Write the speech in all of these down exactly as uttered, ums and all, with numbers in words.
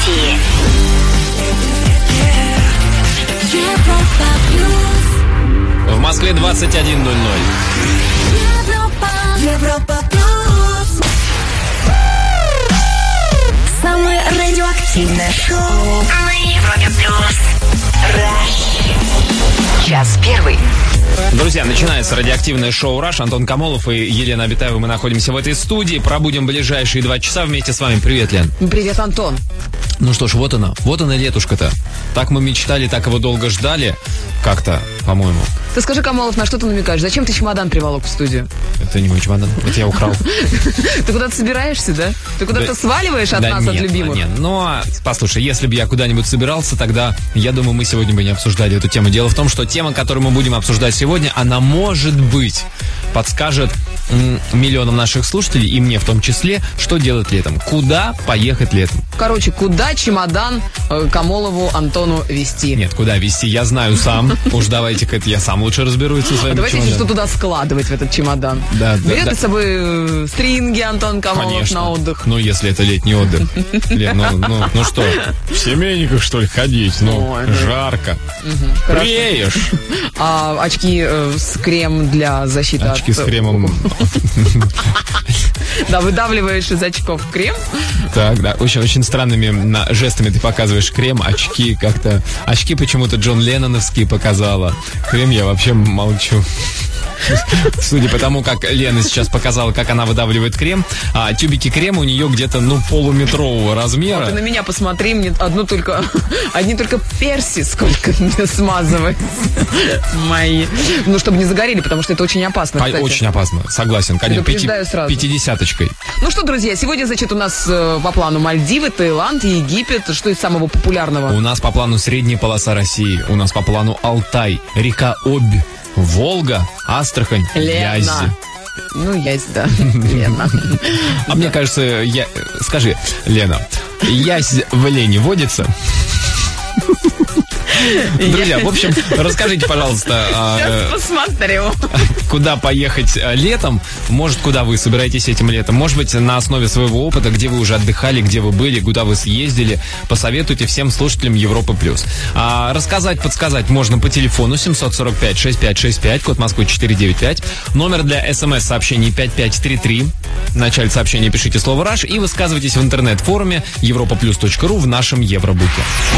России. Европа плюс. В Москве двадцать один ноль ноль. Европа, Европа плюс. Самое радиоактивное шоу на Европе плюс. Rush. Час первый. Друзья, начинается радиоактивное шоу «Раш». Антон Камолов и Елена Абитаева. Мы находимся в этой студии. Пробудем ближайшие два часа вместе с вами. Привет, Лен. Привет, Антон. Ну что ж, вот она. Вот она, летушка-то. Так мы мечтали, так его долго ждали. Как-то, по-моему. Ты скажи, Камолов, на что ты намекаешь? Зачем ты чемодан приволок в студию? Это не мой чемодан. Это я украл. Ты куда-то собираешься, да? Ты куда-то Да, сваливаешь от да нас, нет, от любимых? Нет, но, послушай, если бы я куда-нибудь собирался, тогда, я думаю, мы сегодня бы не обсуждали эту тему. Дело в том, что тема, которую мы будем обсуждать сегодня, она, может быть, подскажет м- миллионам наших слушателей, и мне в том числе, что делать летом. Куда поехать летом? Короче, куда чемодан э, Камолову Антону везти? Нет, куда везти, я знаю сам. Уж давайте-ка это я сам лучше разберусь со своим А давайте, чемоданом. что туда складывать в этот чемодан. Да, да, Берет да. с собой э, стринги Антон Камолов Конечно. на отдых. Ну, если это летний отдых. Лен, ну, ну, ну что, в семейниках, что ли, ходить? Ну, Ой, да. жарко. Хорошо. Бреешь. А очки э, с крем для защиты Очки от... с кремом. Да, выдавливаешь из очков крем. Так, да, очень, очень странными на, жестами ты показываешь крем, очки как-то... Очки почему-то Джон Ленноновские показала. Крем я вообще молчу. Судя по тому, как Лена сейчас показала, как она выдавливает крем, а тюбики крема у нее где-то, ну, полуметрового размера. Ты на меня посмотри, мне одну только, одни только перси сколько мне смазывается. Мои. Ну, чтобы не загорели, потому что это очень опасно, А, кстати. очень опасно, согласен. Конечно, Предупреждаю сразу. пятидесяточкой. Ну что, друзья, сегодня, значит, у нас э, по плану Мальдивы, Таиланд, Египет. Что из самого популярного? У нас по плану средняя полоса России, у нас по плану Алтай, река Обь, Волга, Астрахань, Лена. Язь. Ну, есть, да. Лена. А мне кажется, я... скажи, Лена, Язь в Лене водится? Друзья, в общем, расскажите, пожалуйста, а, Сейчас э, посмотрю. куда поехать а, летом, может, куда вы собираетесь этим летом, может быть, на основе своего опыта, где вы уже отдыхали, где вы были, куда вы съездили, посоветуйте всем слушателям Европы плюс. А, рассказать, подсказать можно по телефону семь сорок пять шестьдесят пять шестьдесят пять, код Москвы четыре девять пять, номер для смс-сообщений пять пять три три. В начале сообщения пишите слово «Раш» и высказывайтесь в интернет-форуме европа плюс точка ру в нашем Евробуке.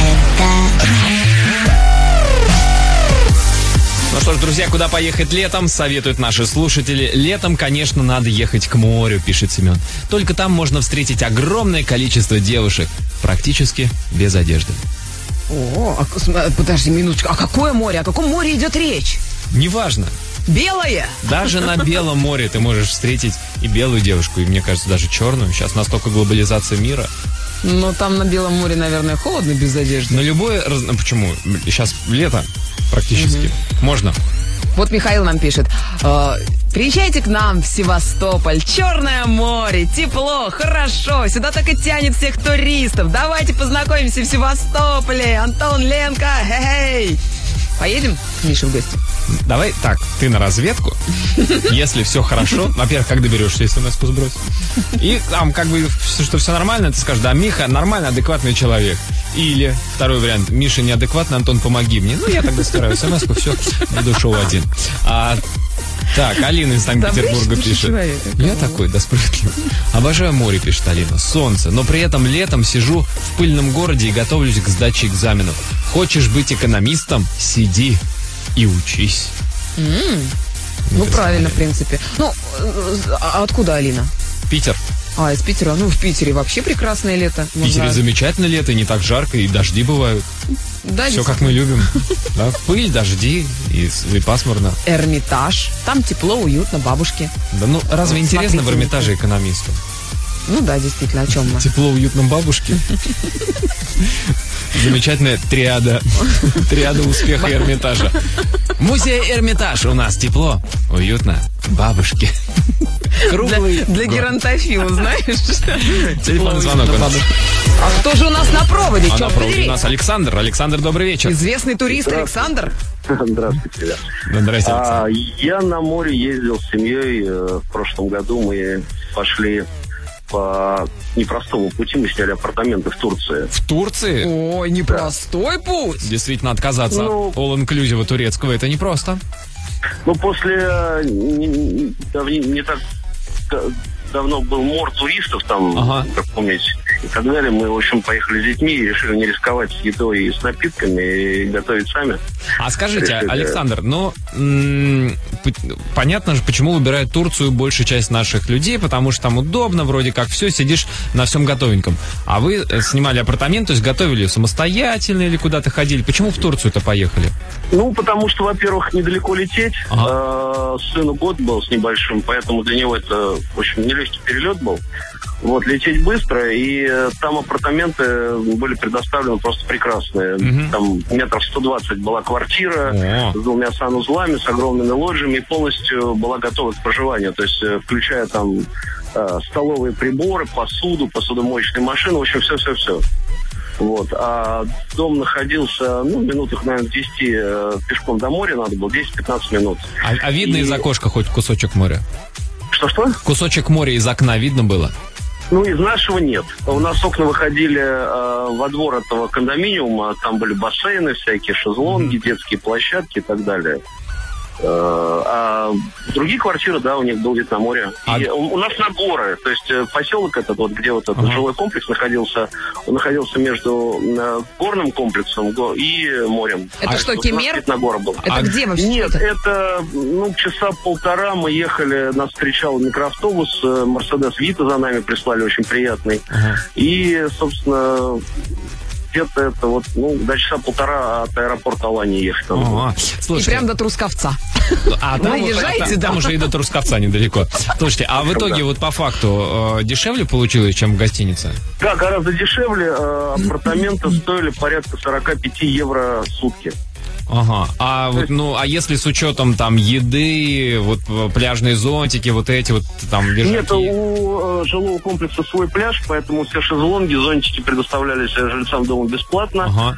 Ну что ж, друзья, куда поехать летом, советуют наши слушатели. Летом, конечно, надо ехать к морю, пишет Семен. Только там можно встретить огромное количество девушек, практически без одежды. О, а, см- подожди минуточку. А какое море? О каком море идет речь? Неважно. Белое? Даже на Белом море ты можешь встретить и белую девушку, и, мне кажется, даже черную. Сейчас настолько глобализация мира. Но там на Белом море, наверное, холодно без одежды. Но любое... раз- ну, Почему? Сейчас лето практически. Можно. Вот Михаил нам пишет. э, Приезжайте к нам в Севастополь. Черное море, тепло, хорошо. Сюда так и тянет всех туристов. Давайте познакомимся в Севастополе. Антон, Ленка, хей-хей. Поедем к Мише в гости? Давай так, ты на разведку. Если все хорошо, во-первых, как доберешься, смс-ку сбрось. И там как бы, что все нормально, ты скажешь, да, Миха нормальный, адекватный человек. Или второй вариант, Миша неадекватный, Антон, помоги мне. Ну, я тогда стираю смс-ку, все, буду шоу один. А, так, Алина из Санкт-Петербурга Добрый пишет. человек, Я такой, да, справедливый. Обожаю море, пишет Алина, солнце. Но при этом летом сижу в пыльном городе и готовлюсь к сдаче экзаменов. Хочешь быть экономистом? Сиди и учись. Ну, правильно, в принципе. Ну, э, а откуда Алина? Питер. А, из Питера. Ну, в Питере вообще прекрасное лето. В Питере Можно- замечательное лето, и не так жарко, и дожди бывают. Да, Все как мы любим. Да, пыль, дожди и, с- и пасмурно. Эрмитаж. Там тепло, уютно, бабушки. Да ну, разве Вот, интересно в смотрите. Эрмитаже экономисту? Ну да, действительно, о чем мы? Тепло, уютно бабушке. Замечательная триада. Триада успеха Эрмитажа. Музей Эрмитаж. У нас тепло, уютно, бабушки. Круглый. Для год. геронтофила, знаешь? Телефонный звонок у нас. А кто же у нас на проводе? А на Черт проводе побери. у нас Александр. Александр, добрый вечер. Известный турист Александр. Здравствуйте, ребят. Да, здрасте, Александр. А, я на море ездил с семьей. э, В прошлом году мы пошли по непростому пути мы сняли апартаменты в Турции. В Турции? Ой, непростой путь. Действительно, отказаться Ну- от all-inclusive турецкого, это непросто. Ну, после э, не, не- не- не так да- давно был мор туристов там, Ага. как помните, и так далее. Мы, в общем, поехали с детьми и решили не рисковать с едой и с напитками и готовить сами. А скажите, Решили. Александр, ну, м, п- понятно же, почему выбирает Турцию большая часть наших людей, потому что там удобно, вроде как все, сидишь на всем готовеньком. А вы э, снимали апартамент, то есть готовили самостоятельно или куда-то ходили? Почему в Турцию-то поехали? Ну, потому что, во-первых, недалеко лететь. Ага. Э, сыну год был с небольшим, поэтому для него это, в общем, нелегкий перелет был. Вот, лететь быстро, и э, там апартаменты были предоставлены просто прекрасные. Мгм. Там метров сто двадцать была квартира О. с двумя санузлами, с огромными лоджиями, и полностью была готова к проживанию. То есть, э, включая там э, столовые приборы, посуду, посудомоечные машины, в общем, все-все-все. Вот. А дом находился, ну, минутах, наверное, десять э, пешком до моря надо было, десять-пятнадцать минут. А, а видно И- из окошка хоть кусочек моря? Что-что? Кусочек моря из окна видно было? Ну, из нашего нет. У нас окна выходили э, во двор этого кондоминиума, там были бассейны всякие, шезлонги, детские площадки и так далее. Э, а другие квартиры, да, у них был вид на море. А- И у, у нас на горы, то есть э, поселок этот, вот где вот этот Ага. жилой комплекс находился, он находился между э, горным комплексом го- и морем. Это То что, есть вот у нас Кемер? вид на горы был. Это А- где вообще? Нет, это? это, ну, часа полтора мы ехали, нас встречал микроавтобус, э, Мерседес Вита за нами прислали, очень приятный. Ага. И, собственно, где-то это вот, ну, до часа полтора от аэропорта Алании ехать. там. Ага. И Слушай, прям до Трусковца. а там, Наезжайте, там- да. там уже и до Трусковца недалеко. Слушайте, а в итоге вот по факту э, дешевле получилось, чем в гостинице? Да, гораздо дешевле. э, апартаменты стоили порядка сорок пять евро в сутки. Ага. А вот, ну, а если с учетом там еды, вот э, пляжные зонтики, вот эти вот там лежаки? Нет, у э, жилого комплекса свой пляж, поэтому все шезлонги, зонтики предоставлялись э, жильцам дома бесплатно. Ага.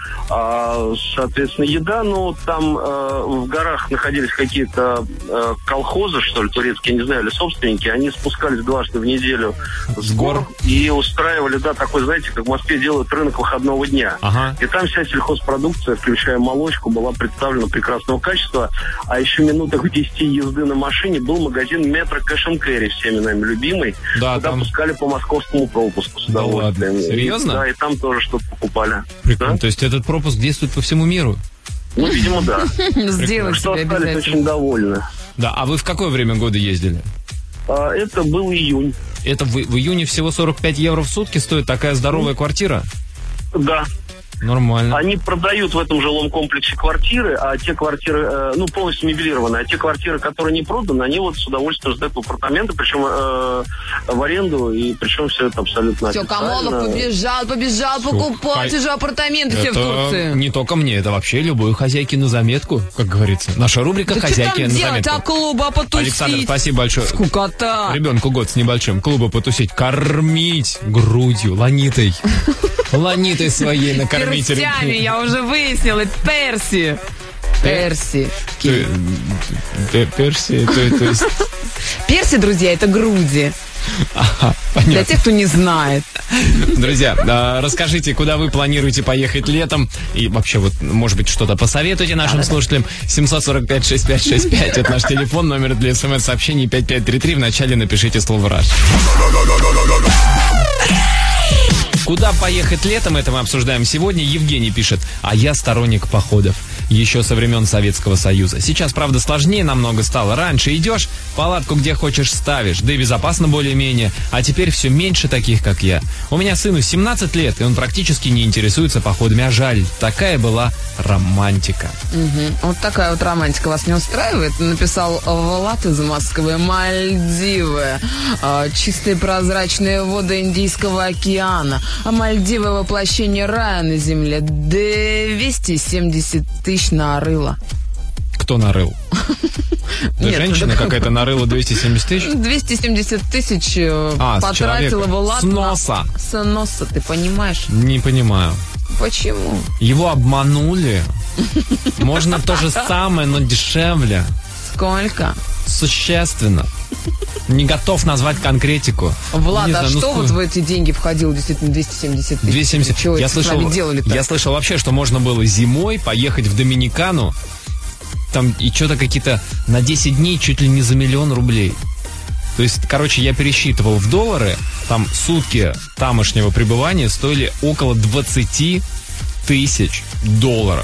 А, соответственно, еда, ну, там э, в горах находились какие-то э, колхозы, что ли, турецкие, не знаю, или собственники, они спускались дважды в неделю с С гор? гор и устраивали, да, такой, знаете, как в Москве делают рынок выходного дня. Ага. И там вся сельхозпродукция, включая молочку, была представлена прописано прекрасного качества. А еще минутах в десяти езды на машине был магазин Метро Кэш энд Кэрри, всеми нами любимый. Да, куда там- пускали по московскому пропуску с Да удовольствием. ладно? Серьезно? Да, и там тоже что-то покупали. Прикольно. Да? То есть этот пропуск действует по всему миру? Ну, видимо, да. Сделать Что себе остались обязательно. очень довольны. Да, а вы в какое время года ездили? А, это был июнь. Это в, в июне всего сорок пять евро в сутки стоит такая здоровая квартира? Да. Нормально. Они продают в этом жилом комплексе квартиры, а те квартиры, э, ну, полностью мебелированы, а те квартиры, которые не проданы, они вот с удовольствием сдают в апартаменты, причем э, в аренду, и причем все это абсолютно Все, Камолов официально. побежал, побежал покупать хай- уже апартаменты все в Это Турции. не только мне, это вообще любой хозяйке на заметку, как говорится. Наша рубрика Да что «Хозяйки там на делать, заметку». а клуба потусить? Александр, спасибо большое. Скукота. Ребенку год с небольшим. Клуба потусить. Кормить грудью, ланитой. Ланитой своей накормить. Перстями, я уже выяснила, перси. Перси. Ты- ты- Перси, то то есть... Перси, друзья, это груди. Ага, Для понятно. тех, кто не знает. Друзья, а, расскажите, куда вы планируете поехать летом. И вообще, вот, может быть, что-то посоветуйте нашим слушателям. семь сорок пять шестьдесят пять шестьдесят пять. Это наш телефон, номер для смс-сообщений пять пять три три. Вначале напишите слово «Раш». Куда поехать летом, это мы обсуждаем сегодня. Евгений пишет: а я сторонник походов. Еще со времен Советского Союза. Сейчас, правда, сложнее намного стало. Раньше идешь, палатку где хочешь ставишь, да и безопасно более-менее. А теперь все меньше таких, как я. У меня сыну семнадцать лет, и он практически не интересуется походами. А жаль, такая была романтика. Мгм. Вот такая вот романтика вас не устраивает? Написал Влад из Москвы. Мальдивы. А, чистые прозрачные воды Индийского океана. А Мальдивы — воплощение рая на земле. двести семьдесят тысяч нарыло. Кто нарыл? Да Нет, женщина это- какая-то нарыла двести семьдесят тысяч? двести семьдесят тысяч э, А, с потратила человека. Влад С носа. на... С носа, ты понимаешь? Не понимаю. Почему? Его обманули. Можно то же самое, но дешевле. Сколько? Существенно. Не готов назвать конкретику. Влад, Не а знаю, ну что сколько? вот в эти деньги входило действительно двести семьдесят тысяч? двести семьдесят. Чего Я это с слышал, нами делали-то? я слышал вообще, что можно было зимой поехать в Доминикану, там и что-то какие-то на десять дней чуть ли не за миллион рублей. То есть, короче, я пересчитывал в доллары, там сутки тамошнего пребывания стоили около двадцать тысяч долларов.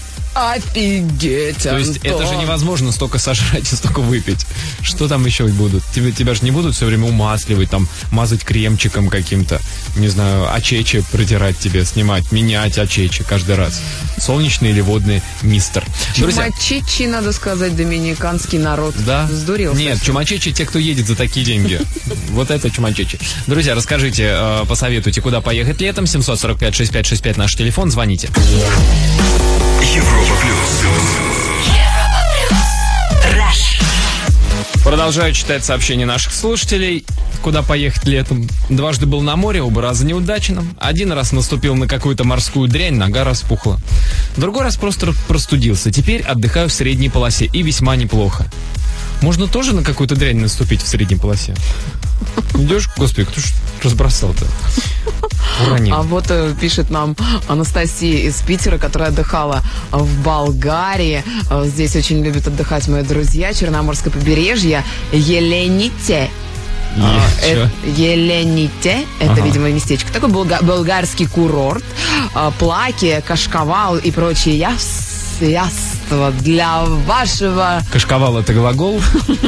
Офигеть, То есть Антон. это же невозможно столько сожрать и столько выпить. Что там еще будут? Тебя, тебя же не будут все время умасливать, там, мазать кремчиком каким-то, не знаю, очечи протирать тебе, снимать, менять очечи каждый раз. Солнечный или водный мистер. Друзья, Чумачичи, надо сказать, доминиканский народ. да? Сдурел. Нет, совсем. чумачечи те, кто едет за такие деньги. Вот это чумачечи. Друзья, расскажите, э, посоветуйте, куда поехать летом. семь四пять шесть пять шесть пять наш телефон. Звоните. Европа плюс. Rush. Продолжаю читать сообщения наших слушателей. Куда поехать летом? Дважды был на море, оба раза неудачным. Один раз наступил на какую-то морскую дрянь, нога распухла. Другой раз просто простудился. Теперь отдыхаю в средней полосе, и весьма неплохо. Можно тоже на какую-то дрянь наступить в средней полосе? Идешь, господи, кто ж разбросал-то? Уронил. А вот э, пишет нам Анастасия из Питера, которая отдыхала в Болгарии. Э, Здесь очень любят отдыхать мои друзья. Черноморское побережье. Елените. А, Е- чё? э, Елените. Это, Ага. видимо, местечко. Такой болга- болгарский курорт. А, Плаки, Кашкавал и прочие яс- яства для вашего... Кашковал — это глагол.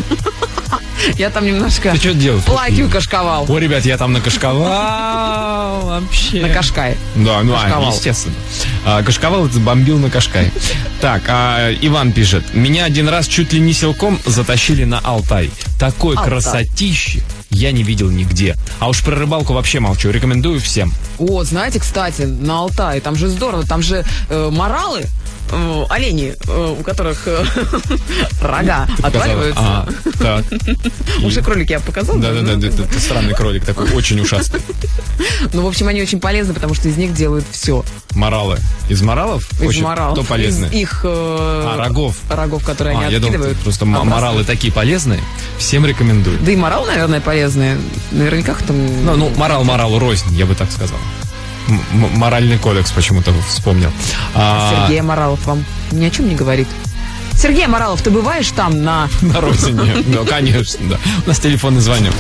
Я там немножко... Ты что делаешь? Плаки у Кашкавал. О, ребят, я там на Кашковал вообще. На Кашкае. Да, ну, а, Кашковал. естественно. А, Кашковал — это бомбил на Кашкай. Так, а, Иван пишет. Меня один раз чуть ли не силком затащили на Алтай. Такой Алтай. красотищи я не видел нигде. А уж про рыбалку вообще молчу. Рекомендую всем. О, знаете, кстати, на Алтае, там же здорово, там же э, моралы, э, олени, э, у которых э, рога отваливаются. А, так. Уши кролики я показала? Да-да-да, Ну, это, это странный кролик такой, очень ушастый. Ну, в общем, они очень полезны, потому что из них делают все. Моралы. Из моралов? Из Очень- моралов. Кто полезный? Из их... э, А, рогов. Рогов, которые А, они я думал, откидывают. просто м- обратно. моралы такие полезные. Всем рекомендую. Да и морал, наверное, полезные. Наверняка там... Ну, ну, морал моралу рознь, я бы так сказал. М- м- моральный кодекс почему-то вспомнил. А, Сергей Моралов вам ни о чем не говорит. Сергей Моралов, ты бываешь там на... на родине. Да, конечно, да. У нас телефонный звонок.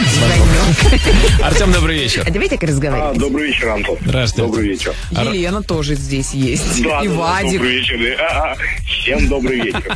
Артем, добрый вечер. А давайте так разговаривать. А, добрый вечер, Антон. Здравствуйте. Добрый вечер. Елена тоже здесь есть. Да, И да, да, Вадик. добрый вечер. А, а, Всем добрый вечер.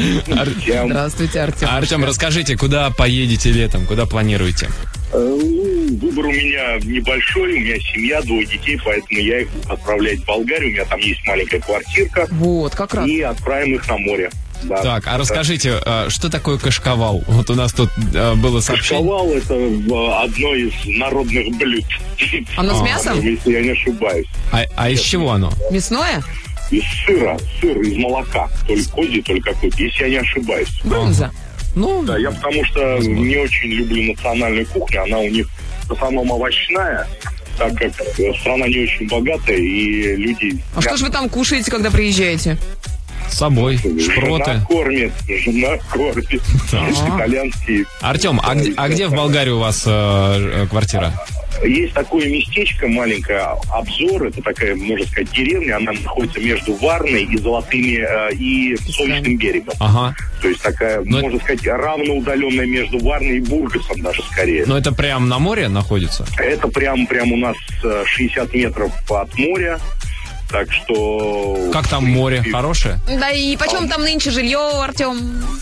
Всем. Здравствуйте, Артем. Артем, расскажите, куда поедете летом? Куда планируете? Э, ну, Выбор у меня небольшой, у меня семья, двое детей, поэтому я их буду отправлять в Болгарию. У меня там есть маленькая квартирка. Вот, как раз. И отправим их на море. Да. Так, а расскажите, а, что такое Кашковал? Вот у нас тут а, было сообщение. Кашковал — это э, одно из народных блюд. Оно с А, мясом? Если я не ошибаюсь. А, а из чего оно? Мясное? Из сыра. Сыр из молока. То ли козий, то ли какой-то. Если я не ошибаюсь. Брынза. Ну, Да, я потому что не очень люблю национальную кухню. Она у них в основном овощная, так как э, страна не очень богатая, и люди... А что ж вы там кушаете, когда приезжаете? с собой, Жена шпроты. кормит, жена кормит. Есть итальянские. Артем, а, где- а где в Болгарии у вас э, э, квартира? Есть такое местечко маленькое, Обзор, это такая, можно сказать, деревня, она находится между Варной и Золотыми, э, и Солнечным берегом. Ага. То есть такая, Но- можно сказать, равноудаленная между Варной и Бургасом даже скорее. Но это прям на море находится? Это прям, прям у нас э, шестьдесят метров от моря. Так что... Как там море? Хорошее? Да и почем там нынче жилье, Артем?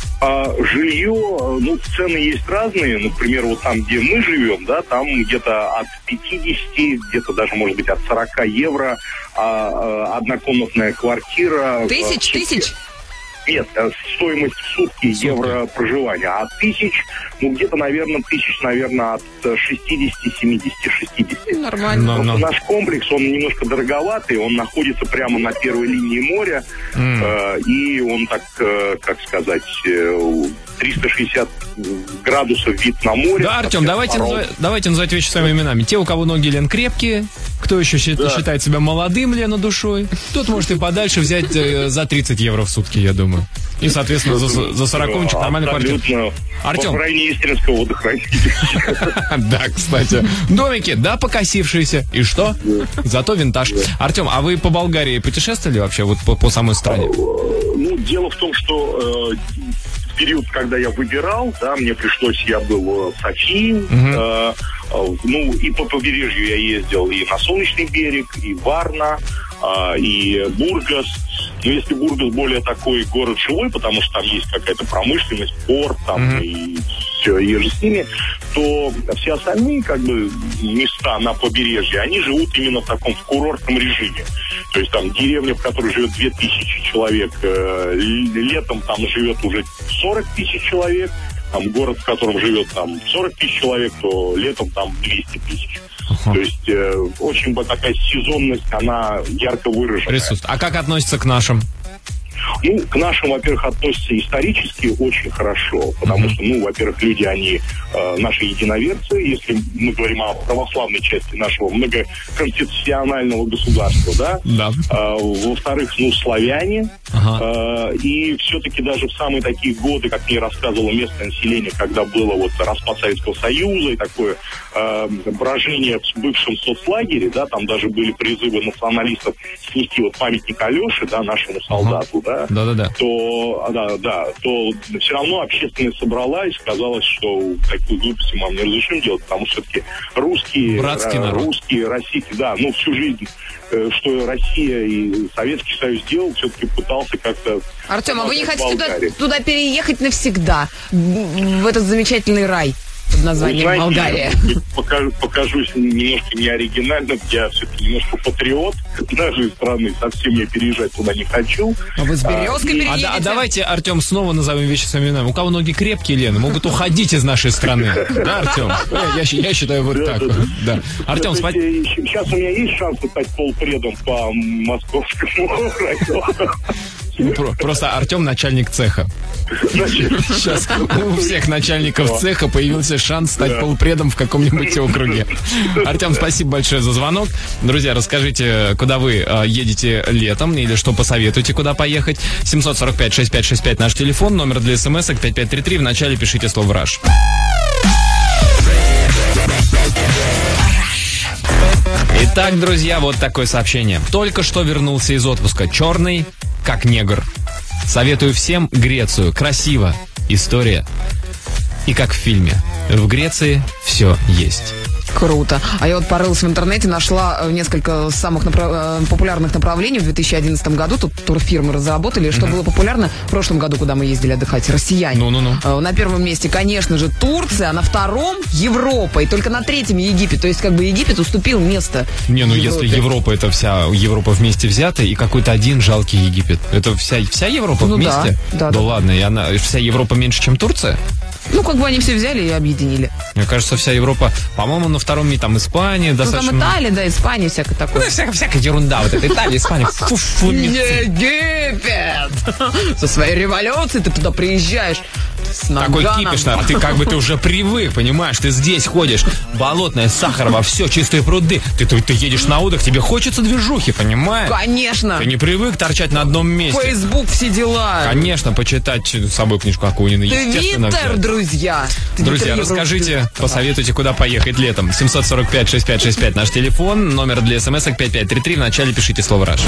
А, жилье, ну, цены есть разные. Например, вот там, где мы живем, да, там где-то от пятидесяти, где-то даже, может быть, от сорока евро а, а, однокомнатная квартира. Тысяч, а, тысяч? Нет, а, стоимость в сутки, Сутки. евро проживания. А тысяч, ну, где-то, наверное, тысяч, наверное, от шестидесяти, семидесяти, шестидесяти. Нормально. Но- но- Наш комплекс, он немножко дороговатый, он находится прямо на первой линии моря, М. э, и он так, э, как сказать, э, триста шестьдесят градусов вид на море. Да, Артем, Совсем давайте, порог. назва- давайте называть вещи своими именами. Те, у кого ноги, Лен, крепкие, кто еще щи- Да. считает себя молодым, Лена, душой, тот может и подальше взять э, за тридцать евро в сутки, я думаю. И, соответственно, за, За, за сороковничек нормальная квартира. Абсолютно. Артем. По крайней истринского водохранилища. Да, кстати. Домики, да, покосившиеся. И что? Зато винтаж. Артем, а вы по Болгарии путешествовали вообще вот по, по самой стране? Ну, дело в том, что э, в период, когда я выбирал, да, мне пришлось, я был в Софии, угу. э, э, ну, и по побережью я ездил и на Солнечный берег, и Варна, э, и Бургас. Но если Бургас более такой город живой, потому что там есть какая-то промышленность, порт, там, mm-hmm. и все, и же с ними, то все остальные, как бы, места на побережье, они живут именно в таком в курортном режиме. То есть там деревня, в которой живет две тысячи человек, э, летом там живет уже сорок тысяч человек, там город, в котором живет там сорок тысяч человек, то летом там двести тысяч. Uh-huh. То есть э, очень такая сезонность, она ярко выражена. Присутствует. А как относится к нашим? Ну, к нашим, во-первых, относятся исторически очень хорошо, потому uh-huh. что, ну, во-первых, люди, они э, наши единоверцы, если мы говорим о православной части нашего многоконфессионального государства, да? Да. Э, во-вторых, ну, славяне, uh-huh. э, и все-таки даже в самые такие годы, как мне рассказывало местное население, когда было вот распад Советского Союза и такое э, брожение в бывшем соцлагере, да, там даже были призывы националистов снести вот памятник Алёше, да, нашему солдату, uh-huh. да, Да-да-да. то, да, да, то все равно общественность собрала и сказала, что такую глупость мы вам не разрешим делать, потому что все-таки русские, Братский народ. русские, российские, да, ну, всю жизнь, что Россия и Советский Союз делал, все-таки пытался как-то... Артем, а вы не хотите туда, туда переехать навсегда, в этот замечательный рай под названием знаете, Болгария? Покажу, покажусь немножко неоригинальным, я все-таки немножко патриот нашей страны, совсем я переезжать туда не хочу. А вы с Березкой а, переедете? А, а давайте, Артем, снова назовем вещи своими именами. У кого ноги крепкие, Лена, могут уходить из нашей страны. Да, Артем? Я, я, я считаю вот так. Да. Артем, смотри. Сейчас у меня есть шанс стать полпредом по московскому району. Просто Артем начальник цеха. Сейчас у всех начальников цеха появился шанс стать полпредом в каком-нибудь округе. Артем, спасибо большое за звонок. Друзья, расскажите, куда вы едете летом или что посоветуете, куда поехать. семь четыре пять шесть пять шесть пять наш телефон, номер для смс-ок пять пять три три. В начале пишите слово «Раш». Итак, друзья, вот такое сообщение. Только что вернулся из отпуска. Черный, как негр. Советую всем Грецию. Красиво. История. И как в фильме. В Греции все есть. Круто. А я вот порылась в интернете, нашла несколько самых направ... популярных направлений в две тысячи одиннадцатом году. Тут турфирмы разработали, что mm-hmm. было популярно в прошлом году, куда мы ездили отдыхать. Россияне. Ну-ну-ну. На первом месте, конечно же, Турция, а на втором Европа. И только на третьем Египет. То есть, как бы Египет уступил место Не, ну Европе. Если Европа, это вся Европа вместе взята, и какой-то один жалкий Египет. Это вся, вся Европа ну, вместе? Да, да, да, да. ладно, и она, вся Европа меньше, чем Турция? Ну, как бы они все взяли и объединили. Мне кажется, вся Европа, по-моему, на втором месте там Испания, ну, достаточно... там Италия, да, Испания, всякое такое. Ну, всякая, всякая ерунда, вот это Италия, Испания. Фу-фу, Египет! Со своей революцией ты туда приезжаешь. Такой кипиш, ты как бы ты уже привык, понимаешь, ты здесь ходишь, болотное, Сахарово, все, чистые пруды. Ты, ты, ты едешь на отдых, тебе хочется движухи, понимаешь? Конечно. Ты не привык торчать на одном месте. Фейсбук, все дела. Конечно, почитать с собой книжку Акунина. Твиттер, друзья. Друзья, расскажите, посоветуйте, куда поехать летом. семь четыре пять шесть пять шесть пять наш телефон, номер для смс-ок пять пять три три. В начале пишите слово «Раш».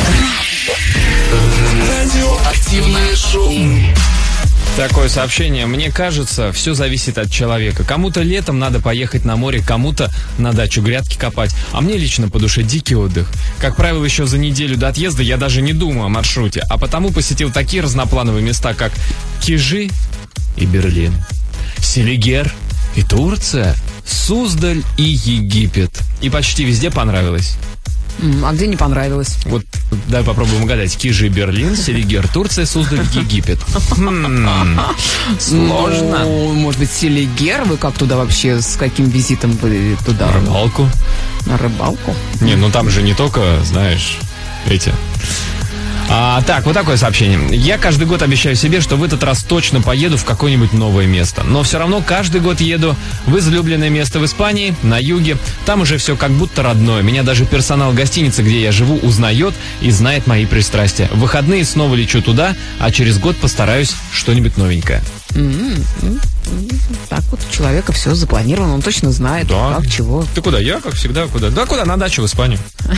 Радиоактивное шоу. Такое сообщение. Мне кажется, все зависит от человека. Кому-то летом надо поехать на море, кому-то на дачу грядки копать. А мне лично по душе дикий отдых. Как правило, еще за неделю до отъезда я даже не думаю о маршруте, а потому посетил такие разноплановые места, как Кижи и Берлин, Селигер и Турция, Суздаль и Египет. И почти везде понравилось. А где не понравилось? Вот, давай попробуем угадать. Кижи, Берлин, Селигер, Турция, Суздаль, Египет. Хм, сложно. Ну, может быть, Селигер? Вы как туда вообще, с каким визитом вы туда? На рыбалку. На рыбалку? Не, ну там же не только, знаешь, эти... А, так, вот такое сообщение. Я каждый год обещаю себе, что в этот раз точно поеду в какое-нибудь новое место. Но все равно каждый год еду в излюбленное место в Испании, на юге. Там уже все как будто родное. Меня даже персонал гостиницы, где я живу, узнает и знает мои пристрастия. В выходные снова лечу туда, а через год постараюсь что-нибудь новенькое. М-м-м. Так вот у человека все запланировано, он точно знает, Да. как, чего. Ты куда? Я, как всегда, куда? Да, куда? На дачу в Испанию.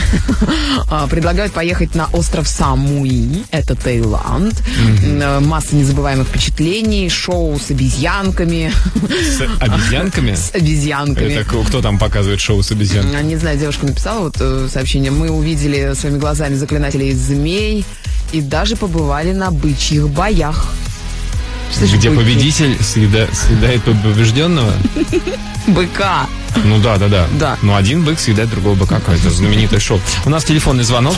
А, Предлагают поехать на остров Самуи, это Таиланд. М, Масса незабываемых впечатлений, шоу с обезьянками. С обезьянками? С обезьянками. Это кто там показывает шоу с обезьянками? А, Не знаю, девушка написала вот э, сообщение. Мы увидели своими глазами заклинателей змей и даже побывали на бычьих боях. Что же Где быки? победитель съеда- съедает побежденного? Быка. Ну да, да, да. Да. Ну один бык съедает другого быка. Это знаменитое шоу. У нас телефонный звонок.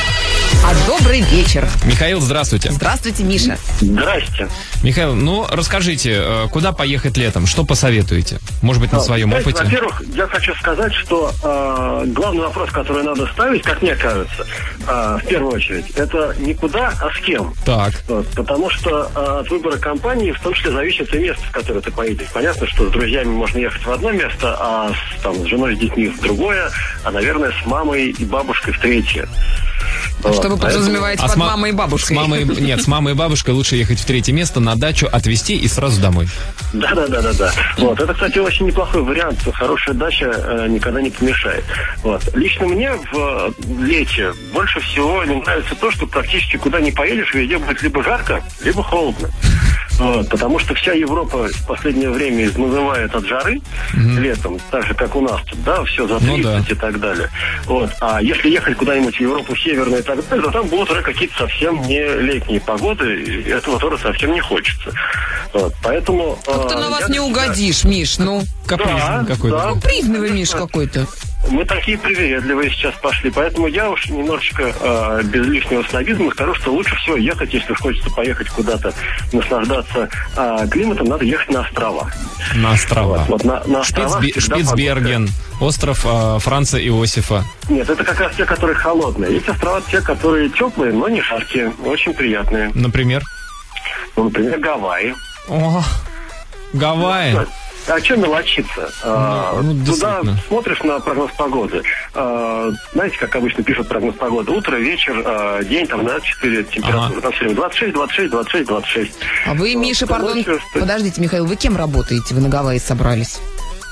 А добрый вечер. Михаил, здравствуйте. Здравствуйте, Миша. Здрасте. Михаил, ну расскажите, э, куда поехать летом? Что посоветуете? Может быть, на своем Знаете, опыте? Во-первых, я хочу сказать, что э, главный вопрос, который надо ставить, как мне кажется, э, в первую очередь, это не куда, а с кем. Так. Вот, потому что э, от выбора компании в том числе зависит и место, в которое ты поедешь. Понятно, что с друзьями можно ехать в одно место, а с, там, с женой, с детьми в другое, а, наверное, с мамой и бабушкой в третье. Вот, Что вы поэтому- подразумеваете А под с ма- мамой и бабушкой? С мамой, нет, с мамой и бабушкой лучше ехать в третье место, на дачу, отвезти и сразу домой. Да, да, да, да, да. Вот. Это, кстати, очень неплохой вариант. Хорошая дача э, никогда не помешает. Вот. Лично мне в э, лете больше всего не нравится то, что практически куда ни поедешь, везде будет либо жарко, либо холодно. Вот. Потому что вся Европа в последнее время изнывает от жары летом, так же, как у нас тут, да, все за Ну тридцать да. и так далее. Вот. А если ехать куда-нибудь в Европу северную и так далее, то там будут уже какие-то совсем не летние погоды, и этого тоже совсем не хочется. Вот. Поэтому... Как-то э, на вас я не для себя- угодишь, Миш, ну. Капризный Да, какой-то. да. Капризный вы, Миш, какой-то. Мы такие привередливые сейчас пошли, поэтому я уж немножечко э, без лишнего снобизма скажу, что лучше всего ехать, если хочется поехать куда-то, наслаждаться э, климатом, надо ехать на острова. На острова. Вот, вот на, на островах Шпицбе- всегда Шпицберген, остров э, Франца Иосифа. погода. Нет, это как раз те, которые холодные. Есть острова те, которые теплые, но не жаркие, очень приятные. Например? Ну, например, Гавайи. О, Гавайи. А что мелочиться? А, ну, туда действительно. смотришь на прогноз погоды. А, знаете, как обычно пишут прогноз погоды? Утро, вечер, а, день, там, да, четыре температуры. Ага. Там все время двадцать шесть, двадцать шесть, двадцать шесть, двадцать шесть. А вы, Вот, Миша, то пардон, ночью, что- подождите, Михаил, вы кем работаете? Вы на Гавайи собрались?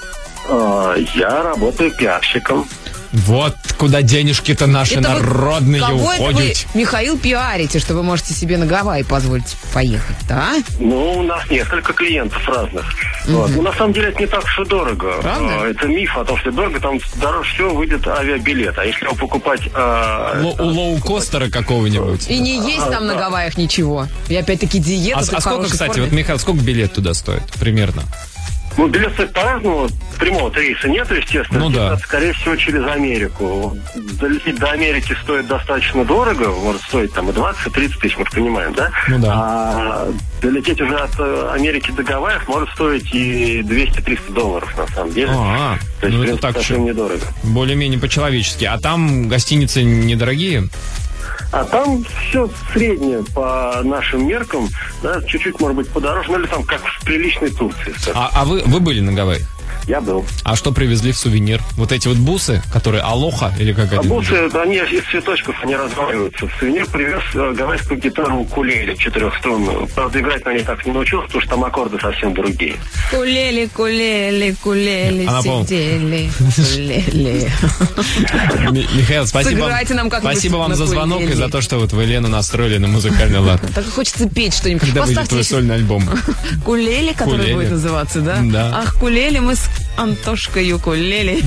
А, я работаю пиарщиком. Вот куда денежки-то наши Это вы- народные Кого это вы, уходят. Михаил, пиарите, что вы можете себе на Гавайи позволить поехать, да? Ну, у нас несколько клиентов разных. Вот. Ну, на самом деле, это не так уж и дорого. Правда? А, это миф о том, что дорого. Там дороже всего выйдет авиабилет. А если его покупать... а, Ло- у лоукостера какого-нибудь. И не есть там на Гавайях ничего. И опять-таки диета. А, ты а в сколько, хорошей кстати, форме. вот, Михаил, сколько билет туда стоит примерно? Ну, билет стоит по-разному. Прямого рейса нет, естественно. Ну да. Это, скорее всего, через Америку. Долететь до Америки стоит достаточно дорого. Может стоить там и двадцать-тридцать тысяч, мы же понимаем, да? Ну да. А долететь уже от э, Америки до Гавайев может стоить и двести-триста долларов, на самом деле. А, То есть, ну в это принципе, так совсем еще недорого. более-менее по-человечески. А там гостиницы недорогие? А там все среднее по нашим меркам, да, чуть-чуть, может быть, подороже, ну или там как в приличной Турции, скажем. А, а вы, вы были на Гавайях? Я был. А что привезли в сувенир? Вот эти вот бусы, которые алоха или как А это? бусы, они из цветочков, они разваливаются. В сувенир привез э, гавайскую гитару укулеле четырехструнную. Правда, играть на ней так не научился, потому что там аккорды совсем другие. Кулели, кулели, кулели, Она, по-моему- сидели, кулели. Ми- Михаил, спасибо, Сыграйте нам как-нибудь спасибо вам на за звонок и кулеле. за то, что вот вы Лену настроили на музыкальный лад. Так и хочется петь что-нибудь. Когда выйдет Поставьте твой еще сольный альбом? кулели, который Кулели. будет называться, да? Да. Ах, кулели, мы с Антошкой укулели.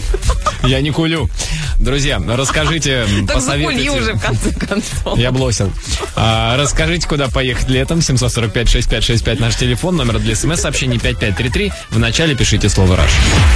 Я не кулю. Друзья, расскажите, Так закули посоветуйте. уже, в конце концов. Я бросил. А, расскажите, куда поехать летом. семь сорок пять шестьдесят пять шестьдесят пять наш телефон. Номер для смс-сообщений пять пять три три. В начале пишите слово «Раш».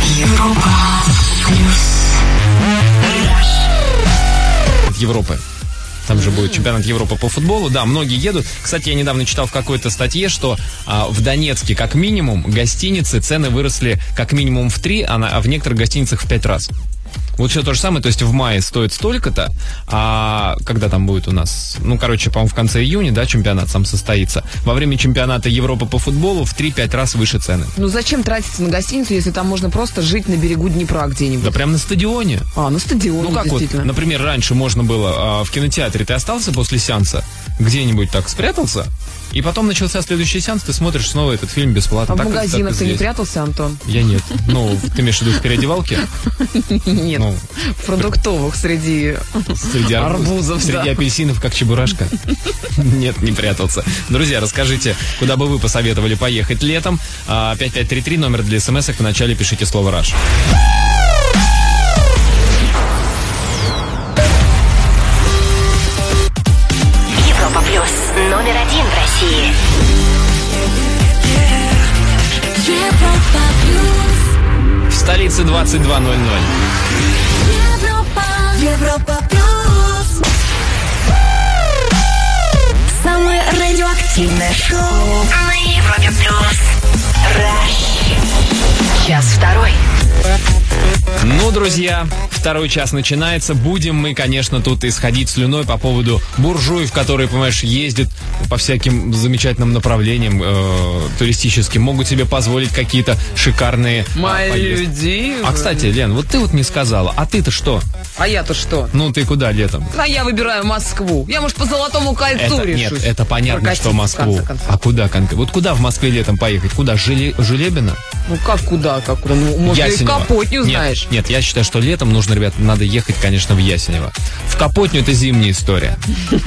Европы. Там же будет чемпионат Европы по футболу. Да, многие едут. Кстати, я недавно читал в какой-то статье, что а, в Донецке как минимум гостиницы цены выросли как минимум в три, а, на- а в некоторых гостиницах в пять раз. Вот все то же самое, то есть в мае стоит столько-то, а когда там будет у нас, ну, короче, по-моему, в конце июня, да, чемпионат сам состоится. Во время чемпионата Европы по футболу в три-пять раз выше цены. Ну зачем тратиться на гостиницу, если там можно просто жить на берегу Днепра где-нибудь? Да прям на стадионе. А, на стадионе, Ну как вот, действительно. например, раньше можно было а, в кинотеатре, ты остался после сеанса, где-нибудь так спрятался, и потом начался следующий сеанс, ты смотришь снова этот фильм бесплатно. А в Так, магазинах так и ты не здесь. прятался, Антон? Я нет. Ну, ты имеешь в виду в переодевалке? Нет, Ну, в продуктовых среди Среди арбуз- арбузов, Среди да. апельсинов, как чебурашка. Нет, не прятался. Друзья, расскажите, куда бы вы посоветовали поехать летом. А, пять пять три три, номер для смс-ок. В начале пишите слово «Раш». Европа плюс. Номер один в России. Европа плюс. В столице двадцать два ноль ноль. Европа. Европа плюс. Самое радиоактивное шоу на Европе плюс. Rush. Час второй. Ну, друзья, второй час начинается. Будем мы, конечно, тут исходить слюной по поводу буржуев, которые, понимаешь, ездят по всяким замечательным направлениям э, туристическим, могут себе позволить какие-то шикарные а, Мои поездки. люди. А, кстати, Лен, вот ты вот не сказала, а ты-то что? А я-то что? Ну, ты куда летом? А я выбираю Москву. Я, может, по Золотому кольцу Это, нет, решусь. это понятно, Прокатиться, что Москву. в конце концов. А куда конкретно? Вот куда в Москве летом поехать? Куда? Желе... Желебино? Ну как куда, как куда? Ну, может, и в Ясенево. Капотню Нет, знаешь. Нет, я считаю, что летом нужно, ребят, надо ехать, конечно, в Ясенево. В Капотню это зимняя история.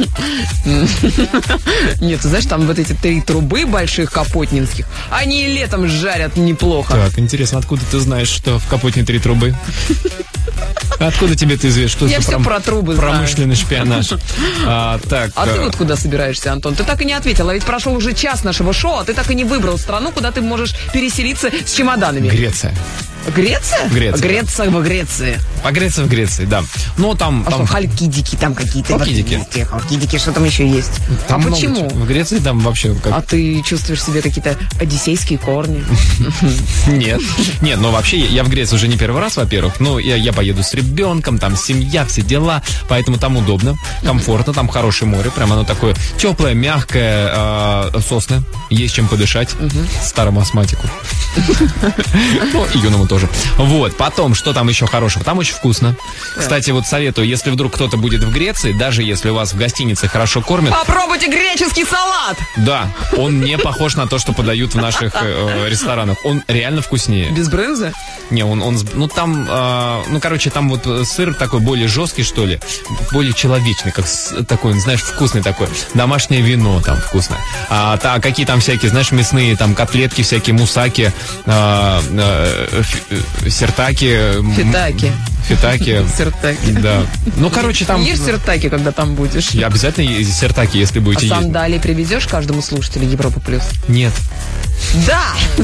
Нет, ты знаешь, там вот эти три трубы больших капотнинских, они и летом жарят неплохо. Так, интересно, откуда ты знаешь, что в Капотне три трубы? Откуда тебе это известно? Что Я это все пром- про трубы знаю. Промышленный шпионаж. А, так, А ты э, вот куда собираешься, Антон? Ты так и не ответил. А ведь прошел уже час нашего шоу, а ты так и не выбрал страну, куда ты можешь переселиться с чемоданами. Греция. Греция? Греция. Греция в Греции. Погреться в Греции, да. Ну, там... А там... что, халькидики там какие-то? Халкидики. Вот эти Халкидики, что там еще есть? там а много почему? чего. В Греции там вообще как... А ты чувствуешь в себе какие-то одиссейские корни? Нет. Нет, ну вообще я в Греции уже не первый раз, во-первых. Ну, я, я поеду с ребенком, там семья, все дела. Поэтому там удобно, комфортно, там хорошее море. Прям оно такое теплое, мягкое, э, сосны. Есть чем подышать. Старому астматику. Ну, и юному тоже. Вот. Потом, что там еще хорошего? Там очень вкусно. Кстати, вот советую, если вдруг кто-то будет в Греции, даже если у вас в гостинице хорошо кормят, Попробуйте греческий салат! да, он не похож на то, что подают в наших э, ресторанах. Он реально вкуснее. Без брынзы? Не, он, он, с- ну там, э, ну короче, там вот э, сыр такой более жесткий, что ли, более человечный, как с- такой, знаешь, вкусный такой. Домашнее вино там вкусное. А та, какие там всякие, знаешь, мясные, там котлетки всякие, мусаки, э, э, фи- сиртаки. м, Фитаки. Фитаки. Сиртаки. Да. Ну, короче, там... Ешь сиртаки, когда там будешь. Я обязательно е- сиртаки, если А будете есть. сандалии привезешь каждому слушателю Европа Плюс? Нет. Да!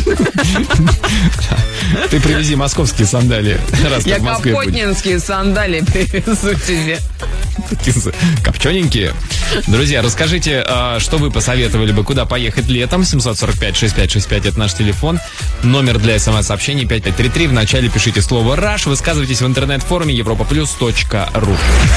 Ты привези московские сандалии. Раз ты Я в Москве будешь. капотнинские сандалии привезу тебе. Такие копчененькие. Друзья, расскажите, а, что вы посоветовали бы, куда поехать летом. семьсот сорок пять шестьдесят пять шестьдесят пять это наш телефон. Номер для смс-сообщений пять пять три три. В начале пишите слово «Раш». Высказывайтесь в интернет-форуме европа плюс точка ру.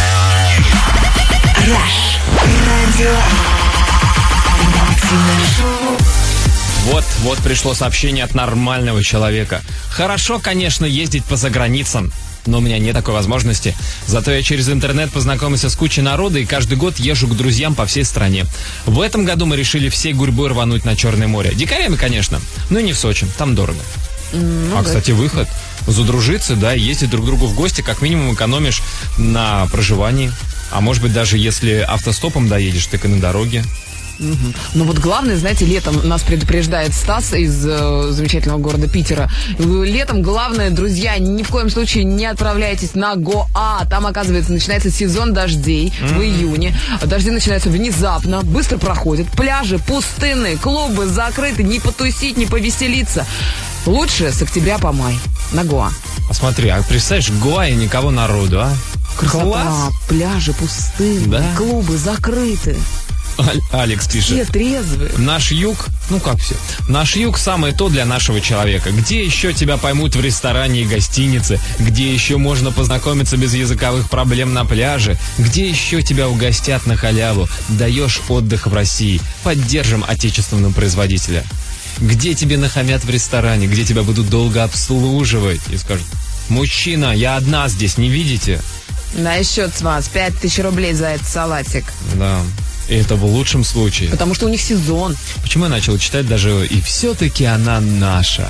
Вот, вот пришло сообщение от нормального человека. Хорошо, конечно, ездить по заграницам, но у меня нет такой возможности. Зато я через интернет познакомился с кучей народа и каждый год езжу к друзьям по всей стране. В этом году мы решили всей гурьбой рвануть на Черное море. Дикарями, конечно, но не в Сочи, там дорого. а, кстати, выход. Задружиться, да, ездить друг к другу в гости, как минимум экономишь на проживании. А может быть, даже если автостопом доедешь, так и на дороге. Ну вот главное, знаете, летом нас предупреждает Стас из э, замечательного города Питера. Летом главное, друзья, ни в коем случае не отправляйтесь на Гоа. Там, оказывается, начинается сезон дождей в июне. Дожди начинаются внезапно, быстро проходят. Пляжи пустынные, клубы закрыты, не потусить, не повеселиться. Лучше с октября по май на Гоа. Посмотри, а представляешь, Гоа и никого народу, а? Красота, Класс! пляжи пустынные, Да. клубы закрыты. Аль- Алекс Все пишет. трезвые. Наш юг, ну как все, наш юг самое то для нашего человека. Где еще тебя поймут в ресторане и гостинице? Где еще можно познакомиться без языковых проблем на пляже? Где еще тебя угостят на халяву? Даешь отдых в России. Поддержим отечественного производителя. Где тебе нахамят в ресторане? Где тебя будут долго обслуживать? И скажут: мужчина, я одна здесь, не видите? На счет с вас пять тысяч рублей за этот салатик. Да. И это в лучшем случае. Потому что у них сезон. Почему я начал читать даже «И все-таки она наша»?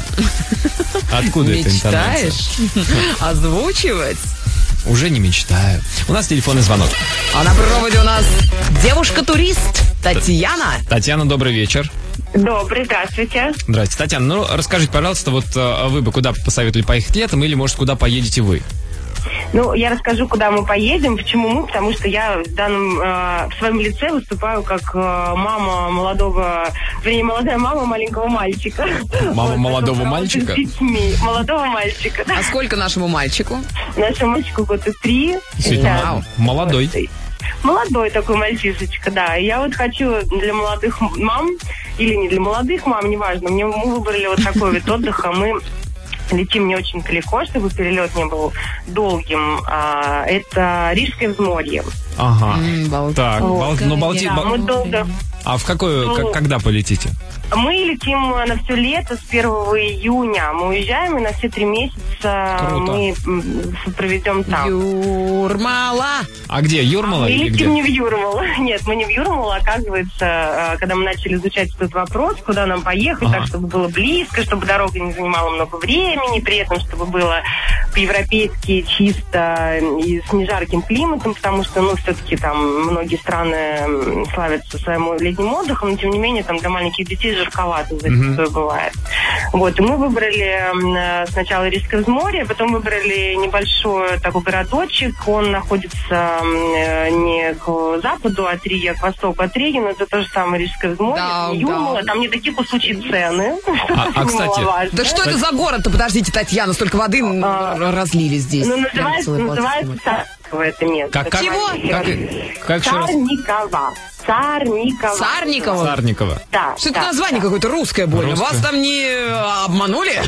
Откуда эта интонация? Мечтаешь озвучивать? Уже не мечтаю. У нас телефонный звонок. А на проводе у нас девушка-турист Татьяна. Татьяна, добрый вечер. Добрый, здравствуйте. Здрасте, Татьяна. Ну, расскажите, пожалуйста, вот э, вы бы куда посоветовали поехать летом или, может, куда поедете вы? Ну, я расскажу, куда мы поедем. Почему мы? Потому что я в данном э, в своем лице выступаю как э, мама молодого, вернее, молодая мама маленького мальчика. Мама Вот, молодого такой, мальчика? с детьми. Молодого мальчика, да. А сколько нашему мальчику? Нашему мальчику год и три. Действительно, Да. вау, молодой. Молодой такой мальчишечка, да. И я вот хочу для молодых мам, или не для молодых мам, неважно, мне, мы выбрали вот такой вид отдыха. Мы летим не очень далеко, чтобы перелет не был долгим. А, это Рижское взморье. Ага. М, Балтика. Так, Бал- ну, Балти... Да, мы Бал- долго... А в какое, Ну, как- когда полетите? Мы летим на все лето с первого июня. Мы уезжаем, и на все три месяца Круто. мы м, проведем там. Юрмала. А где, Юрмала Мы или летим где? не в Юрмалу. Нет, мы не в Юрмалу. Оказывается, э, когда мы начали изучать этот вопрос, куда нам поехать, Ага. так, чтобы было близко, чтобы дорога не занимала много времени, при этом, чтобы было по-европейски чисто и с нежарким климатом, потому что, ну, все-таки там многие страны м, славятся своим летним отдыхом, но, тем не менее, там для маленьких детей жарковато зачастую бывает. Вот, и мы выбрали м, сначала Рижское взморье, потом выбрали небольшой такой городочек. Он находится м, не к западу от Риги, а к востоку от Риги, но это то же самое Рижское взморье, Да, это не Юрмала, да. там не такие кусучие цены. А- а, кстати, Да что это за город-то? Подождите, Татьяна, столько воды м, А, разлили здесь. Ну, Прям называется, целый пласт называется всего. Царниково это место. Как, как, Чего? Как, как еще раз? Царникова. Царникова. Царникова? Царникова. Да. Что это да, название да. какое-то русское больно? Русское? Вас там не э, обманули?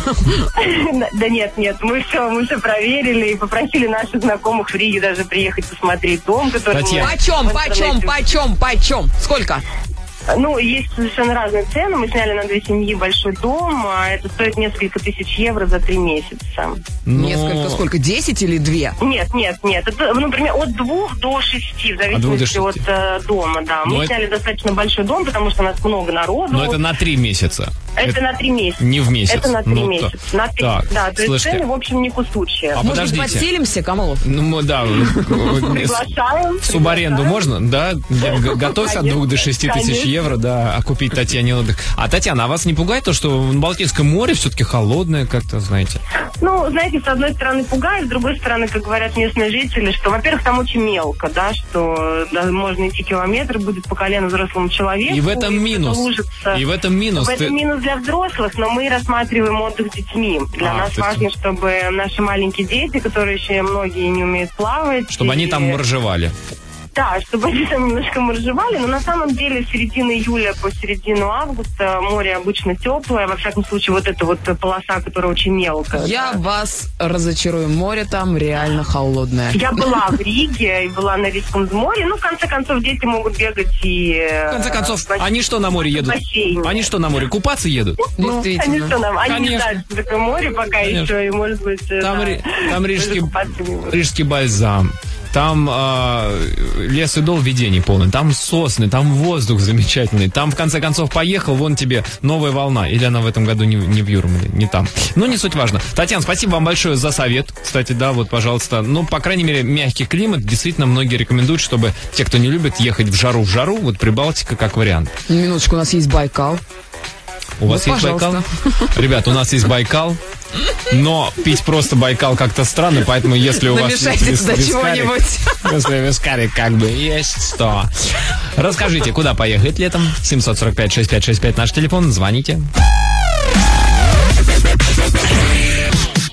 Да нет, нет, мы все, мы все проверили и попросили наших знакомых в Риге даже приехать посмотреть дом, который... Татьяна. мы Почем, в почем, интернете- почем, почем? Сколько? Ну, есть совершенно разные цены. Мы сняли на две семьи большой дом. а Это стоит несколько тысяч евро за три месяца. Ну, Несколько, сколько, десять или две? Нет, нет, нет. Это, ну, например, от двух до шести, в От двух до зависимости от шести. э, дома, да. Но Мы это- сняли достаточно большой дом, потому что у нас много народу. Но это на три месяца. Это на три месяца. Не в месяц. Это на три Ну, месяца. та- На три. так, Да, то есть слушайте. цены, в общем, не кусучие. А Может, подождите. подселимся, Камолов? Ну, мы- да. в- Приглашаем. В субаренду можно, да? Г- Готовься от двух до шести тысяч Конечно. евро, да, а купить Татьяне отдых. А, Татьяна, а вас не пугает то, что в Балтийском море все-таки холодное как-то, знаете? Ну, знаете, с одной стороны пугает, с другой стороны, как говорят местные жители, что, во-первых, там очень мелко, да, что да, можно идти километр, будет по колено взрослому человеку. И в этом минус. лужица. И в этом минус. В этом Ты- минус для взрослых, но мы рассматриваем отдых с детьми. Для А, нас то есть- важно, чтобы наши маленькие дети, которые еще многие не умеют плавать... Чтобы они и- там моржевали. Да, чтобы они там немножко моржевали, но на самом деле с середины июля по середину августа море обычно теплое, во всяком случае вот эта вот полоса, которая очень мелкая. Я вас разочарую. Море там реально холодное. Я была в Риге и была на Рижском взморье. Ну, в конце концов, дети могут бегать и... В конце концов, они что на море едут? Они что на море? Купаться едут? Ну, они Действительно. что нам? Они не Конечно. знают, что такое море пока Конечно. еще, и, может быть... э, Там, да, ри- там рижский, даже купаться не будут. рижский бальзам. Там э, лес и дол видений полный. Там сосны, там воздух замечательный. Там, в конце концов, поехал, вон тебе новая волна. Или она в этом году не, не в Юрмале, не там. Но не суть важно. Татьяна, спасибо вам большое за совет. Кстати, да, вот, пожалуйста. Ну, по крайней мере, мягкий климат. Действительно, многие рекомендуют, чтобы те, кто не любит ехать в жару в жару, вот Прибалтика как вариант. Минуточку, у нас есть Байкал. У вас Ну, есть Байкал? пожалуйста. Ребят, у нас есть Байкал. Но пить просто Байкал как-то странно, поэтому если у вас Намешайте есть туда вискарик- чего-нибудь. если вискарик как бы есть, то расскажите, куда поехать летом? семь сорок пять шестьдесят пять шестьдесят пять наш телефон, звоните.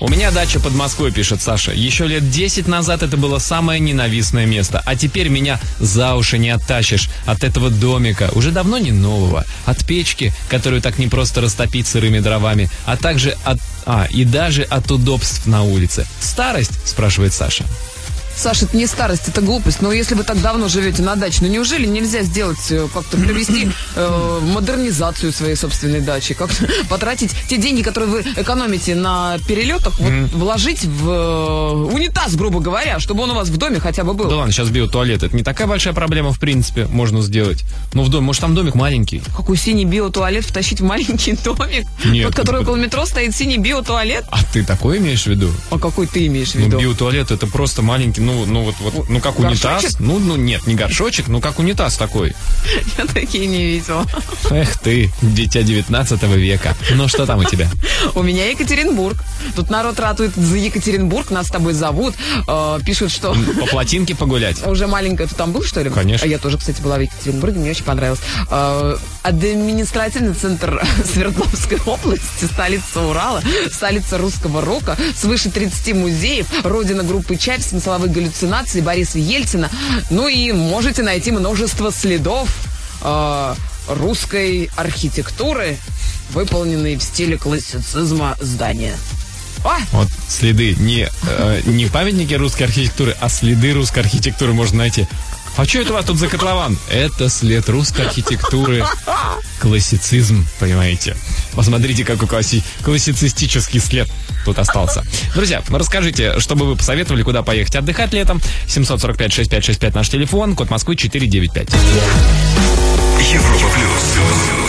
У меня дача под Москвой, пишет Саша. Еще лет десять назад это было самое ненавистное место. А теперь меня за уши не оттащишь от этого домика, уже давно не нового. От печки, которую так не просто растопить сырыми дровами, а также от... А, и даже от удобств на улице. Старость? Спрашивает Саша. Саша, это не старость, это глупость. Но если вы так давно живете на даче, ну неужели нельзя сделать, как-то провести э, модернизацию своей собственной дачи? Как-то потратить те деньги, которые вы экономите на перелетах, вот, mm. вложить в э, унитаз, грубо говоря, чтобы он у вас в доме хотя бы был. Да ладно, сейчас биотуалет. Это не такая большая проблема, в принципе, можно сделать. Ну, в доме, может, там домик маленький. Какой синий биотуалет втащить в маленький домик? Нет. Под который около метро стоит синий биотуалет? А ты такой имеешь в виду? А какой ты имеешь в виду? Ну, биотуалет это просто маленький. Ну, ну вот, вот, ну как горшочек? Унитаз. Ну, ну нет, не горшочек, ну как унитаз такой. Я такие не видела. Эх ты, дитя девятнадцатого века. Ну что там у тебя? У меня Екатеринбург. Тут народ ратует за Екатеринбург, нас с тобой зовут. Э, пишут, что... По плотинке погулять? Уже маленькая. Ты там был, что ли? Конечно. А я тоже, кстати, была в Екатеринбурге, мне очень понравилось. Э, административный центр Свердловской области, столица Урала, столица русского рока, свыше тридцати музеев, родина группы Чайф, смысловых галлюцинаций Бориса Ельцина. Ну и можете найти множество следов э, русской архитектуры, выполненные в стиле классицизма здания. А! Вот следы, не, э, не памятники русской архитектуры, а следы русской архитектуры можно найти. А что это у вас тут за котлован? Это след русской архитектуры. Классицизм, понимаете. Посмотрите, какой класси- классицистический след тут остался. Друзья, расскажите, что бы вы посоветовали, куда поехать отдыхать летом. семь сорок пять шестьдесят пять шестьдесят пять наш телефон, код Москвы четыре девять пять. Европа плюс.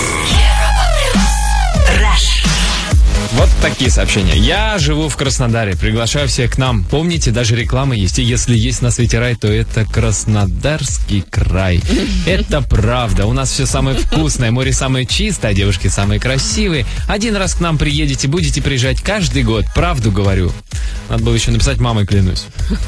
Вот такие сообщения. Я живу в Краснодаре, приглашаю всех к нам. Помните, даже реклама есть. И если есть на свете рай, то это Краснодарский край. Это правда. У нас все самое вкусное, море самое чистое, а девушки самые красивые. Один раз к нам приедете, будете приезжать каждый год. Правду говорю. Надо было еще написать «мамой клянусь».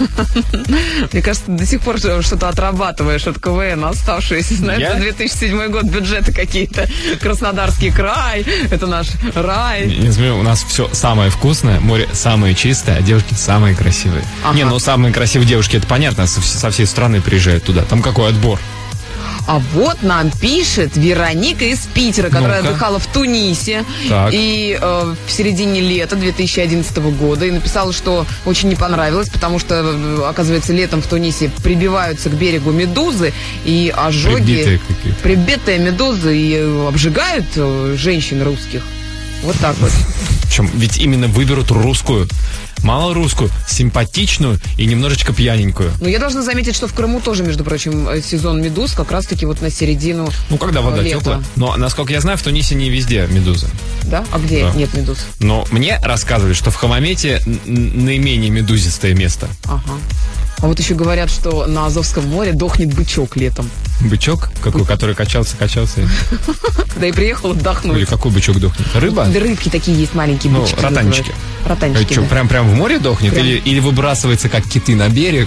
Мне кажется, ты до сих пор что-то отрабатываешь от КВН, оставшиеся, знаешь, Я? за две тысячи седьмой год бюджеты какие-то. Краснодарский край, это наш рай. Не знаю, у нас все самое вкусное, море самое чистое, а девушки самые красивые. Ага. Не, ну самые красивые девушки, это понятно, со, со всей страны приезжают туда. Там какой отбор? А вот нам пишет Вероника из Питера, которая Ну-ка. отдыхала в Тунисе Так. и э, в середине лета две тысячи одиннадцатого года, и написала, что очень не понравилось, потому что, э, оказывается, летом в Тунисе прибиваются к берегу медузы и ожоги. Прибитые какие-то. Прибитые медузы и э, обжигают э, женщин русских. Вот так вот. Причем ведь именно выберут русскую. Мало русскую, симпатичную и немножечко пьяненькую. Но я должна заметить, что в Крыму тоже, между прочим, э, сезон медуз как раз-таки вот на середину Ну, когда вода лета. теплая. Но, насколько я знаю, в Тунисе не везде медузы. Да? А где Да. нет медуз? Но мне рассказывали, что в Хамамете н- н- наименее медузистое место. Ага. А вот еще говорят, что на Азовском море дохнет бычок летом. Бычок, какой, который качался, качался. Когда я приехала отдохнуть. Или какой бычок дохнет? Рыба? Да, рыбки такие есть маленькие, Ну, бычки ротанчики. называют. А Ротанчики, что, да. прям, прям в море дохнет? Прям. Или, или выбрасывается, как киты, на берег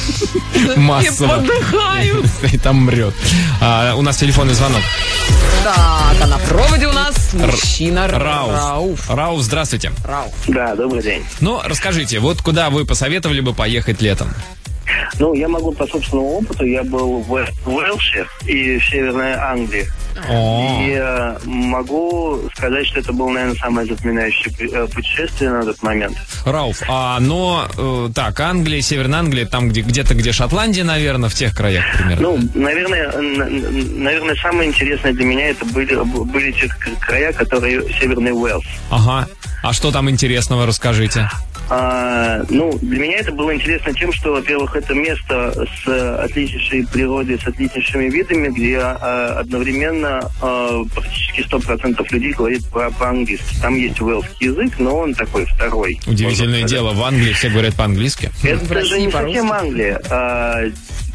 массово? И подыхают. И там мрет. А, у нас телефонный звонок. Так, а на проводе у нас мужчина Рауф. Рауф. Рауф, здравствуйте. Рауф. Да, добрый день. Ну, расскажите, вот куда вы посоветовали бы поехать летом? Ну, я могу по собственному опыту. Я был в Уэльсе и в Северной Англии. О, И э, могу сказать, что это было, наверное, самое запоминающее э, путешествие на тот момент. Рауф, а, но, э, так, Англия, Северная Англия, там где, где-то, где Шотландия, наверное, в тех краях примерно. Ну, наверное, н- н- наверное, самое интересное для меня это были, были те к- края, которые Северный Уэльс. Ага. А что там интересного, расскажите? А, ну, для меня это было интересно тем, что, во-первых, это место с отличнейшей природой, с отличнейшими видами, где а, одновременно а, практически сто процентов людей говорит по- по-английски. Там есть уэльский язык, но он такой второй. Удивительное можно сказать. дело, в Англии все говорят по-английски. Это В же России не по-русски. совсем Англия. А,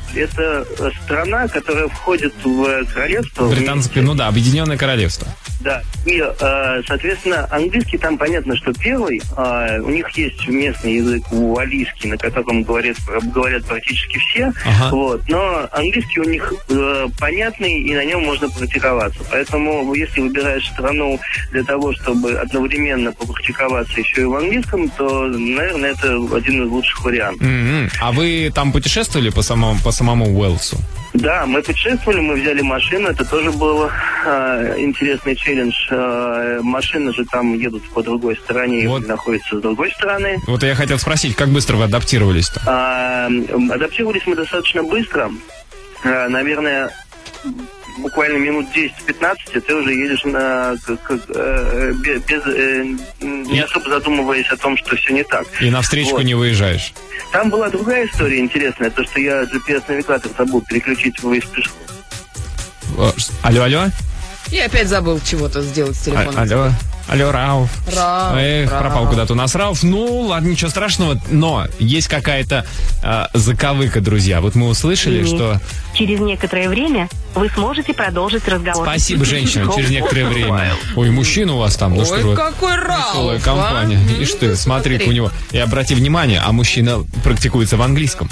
это страна, которая входит в королевство. Британское, ну да, Объединенное Королевство. Да, и, э, соответственно, английский там понятно, что первый. Э, у них есть местный язык уалийский, на котором говорят, говорят практически все. Ага. Вот, но английский у них э, понятный, и на нем можно практиковаться. Поэтому, если выбираешь страну для того, чтобы одновременно попрактиковаться еще и в английском, то, наверное, это один из лучших вариантов. Mm-hmm. А вы там путешествовали по самому, по самому Уэльсу? Да, мы путешествовали, мы взяли машину, это тоже был э, интересный челлендж. Э, машины же там едут по другой стороне, вот. Находятся с другой стороны. Вот я хотел спросить, как быстро вы адаптировались-то? Э, адаптировались мы достаточно быстро. Э, наверное, буквально минут десять-пятнадцать, и ты уже едешь на, к, к, э, без, э, не особо задумываясь о том, что все не так. И на встречку вот. Не выезжаешь? Там была другая история интересная, то, что я джи пи эс-навигатор забыл переключить в выезд. Алло, алло? Я опять забыл чего-то сделать с телефоном. А, алло, алло, Рауф. Рауф, Эх, Рауф. пропал куда-то у нас Рауф. Ну, ладно, ничего страшного, но есть какая-то э, заковыка, друзья. Вот мы услышали, Нет. что... Через некоторое время вы сможете продолжить разговор. Спасибо, женщина, через некоторое время. Ой, мужчина у вас там, ну Ой, что же. какой Веселая Рауф, компания. а? Ишь ты, смотри, Смотри. у него. И обрати внимание, а мужчина практикуется в английском.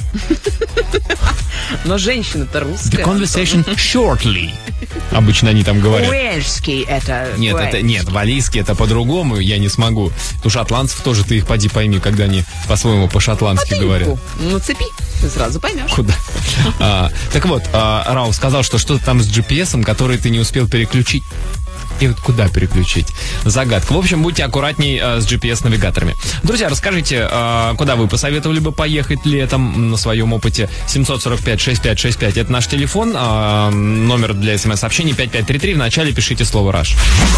Но женщина-то русская. The conversation shortly. Обычно они там говорят. Уэльский это. Нет, это нет, валийский это по-другому, я не смогу. У шотландцев тоже ты их поди пойми, когда они по-своему по-шотландски говорят. Ну, цепи, ты сразу поймешь. Куда? А, так вот, а, Рауф сказал, что что-то там с джи пи эс, который ты не успел переключить. И вот куда переключить? Загадка. В общем, будьте аккуратней а, с джи пи эс-навигаторами. Друзья, расскажите, а, куда вы посоветовали бы поехать летом на своем опыте? семь сорок пять шестьдесят пять шестьдесят пять это наш телефон. А, номер для смс-сообщений пять пять три три. В начале пишите слово «Раш».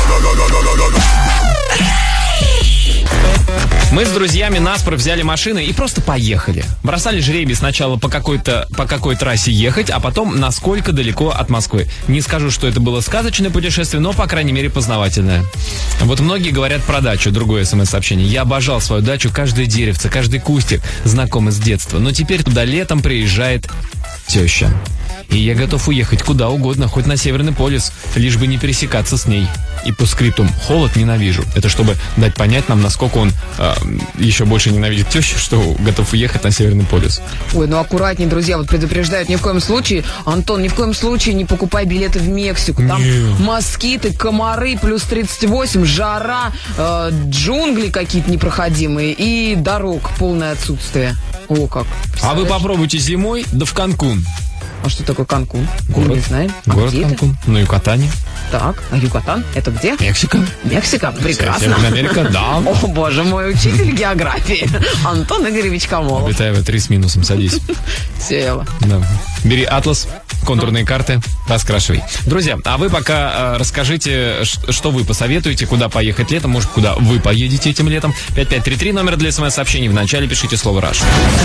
Мы с друзьями наспор взяли машины и просто поехали. Бросали жребий сначала по какой-то, по какой трассе ехать, а потом насколько далеко от Москвы. Не скажу, что это было сказочное путешествие, но, по крайней мере, познавательное. Вот многие говорят про дачу, другое смс-сообщение. Я обожал свою дачу, каждое деревце, каждый кустик, знакомый с детства. Но теперь туда летом приезжает теща. И я готов уехать куда угодно, хоть на Северный полюс, лишь бы не пересекаться с ней. И по скриптум холод ненавижу. Это чтобы дать понять нам, насколько он э, еще больше ненавидит тещу, что готов уехать на Северный полюс. Ой, ну аккуратнее, друзья, вот предупреждают, ни в коем случае, Антон, ни в коем случае не покупай билеты в Мексику. Там Нет. москиты, комары, плюс тридцать восемь, жара, э, джунгли какие-то непроходимые и дорог полное отсутствие. О, как. А вы попробуйте зимой, да в Канкун. А что такое Канкун? Город. Мы не знаем. А Город где Канкун. На Юкатане. это? Так, а Юкатан? Это где? Мексика. Мексика? Прекрасно. Северная Америка, да. О, боже мой, учитель географии Антон Игоревич Камолов. Обитаева три с минусом, садись. Села. Да. Бери атлас, контурные карты, раскрашивай. Друзья, а вы пока э, расскажите, ш- что вы посоветуете, куда поехать летом, может, куда вы поедете этим летом. пять пять три три, номер для смс-сообщений. В начале пишите слово «Раш».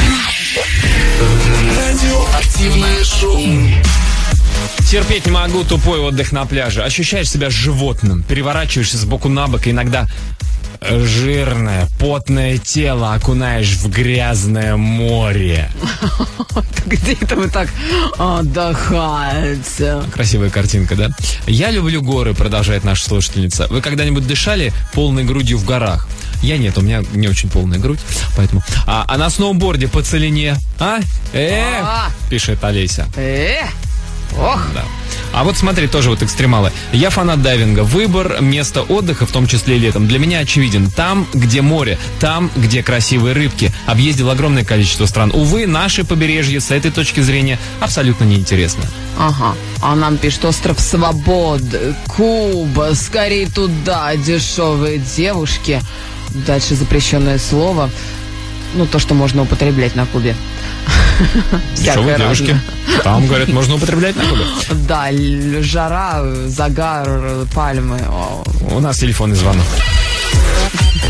Радиоактивное шоу. Терпеть не могу тупой отдых на пляже. Ощущаешь себя животным, переворачиваешься с боку на бок, и иногда жирное, потное тело окунаешь в грязное море. Где это вы так отдыхаете? Красивая картинка, да? Я люблю горы, продолжает наша слушательница. Вы когда-нибудь дышали полной грудью в горах? Я нет, у меня не очень полная грудь, поэтому... А, а на сноуборде по целине, а? Э, А. пишет Олеся. Э, ох. Да. А вот смотри, тоже вот экстремалы. Я фанат дайвинга. Выбор места отдыха, в том числе и летом, для меня очевиден. Там, где море, там, где красивые рыбки. Объездил огромное количество стран. Увы, наше побережье с этой точки зрения абсолютно неинтересно. Ага, а нам пишет остров Свободы, Куба, скорее туда, дешевые девушки. Дальше запрещенное слово. Ну, то, что можно употреблять на Кубе. Дешевые девушки. Там, говорят, можно употреблять на Кубе. Да, л- жара, загар, пальмы. О. У нас телефонный звонок.